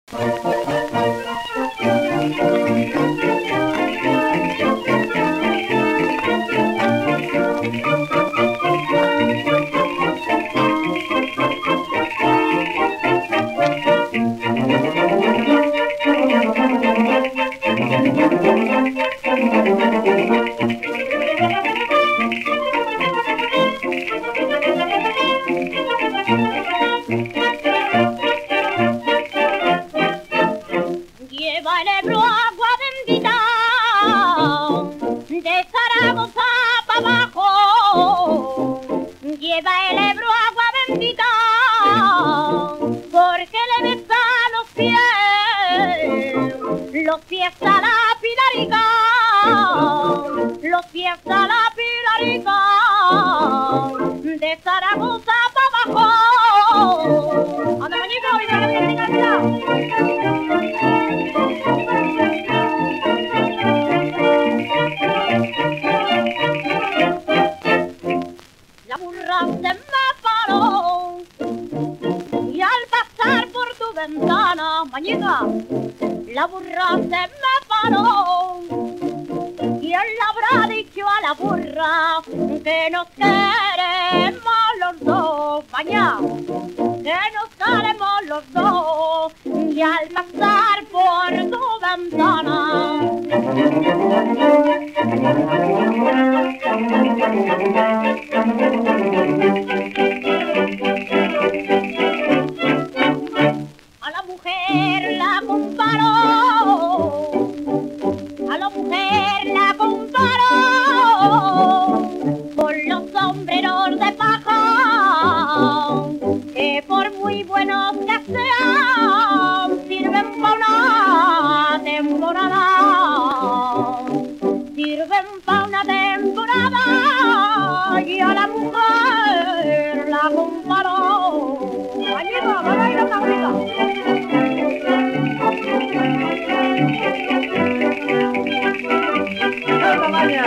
Lleva el Ebro agua bendita de Zaragoza para abajo. Lleva el Ebro agua bendita porque le besa los pies a la Pilarica, los pies a la Pilarica de Zaragoza para abajo. ¡Anda, mañito! ¡Mira, mira, mira, mira! La burra se me paró y al pasar por tu ventana, mañita, la burra se me paró y él le habrá dicho a la burra que nos queremos los dos, mañana, que nos queremos los dos y al pasar por tu ventana. A la mujer la comparó, a la mujer la comparó con los sombreros de paja, que por muy buenos que sean, sirven para una temporada, sirven para una temporada, y a la mujer la comparó. Mañita, vamos a ir a una bonita. ¡Venga, maña!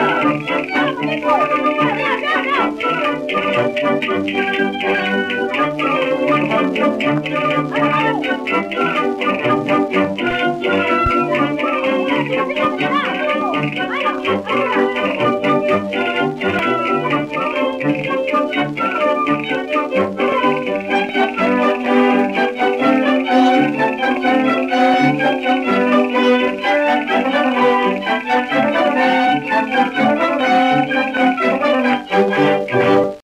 ¡Vamos,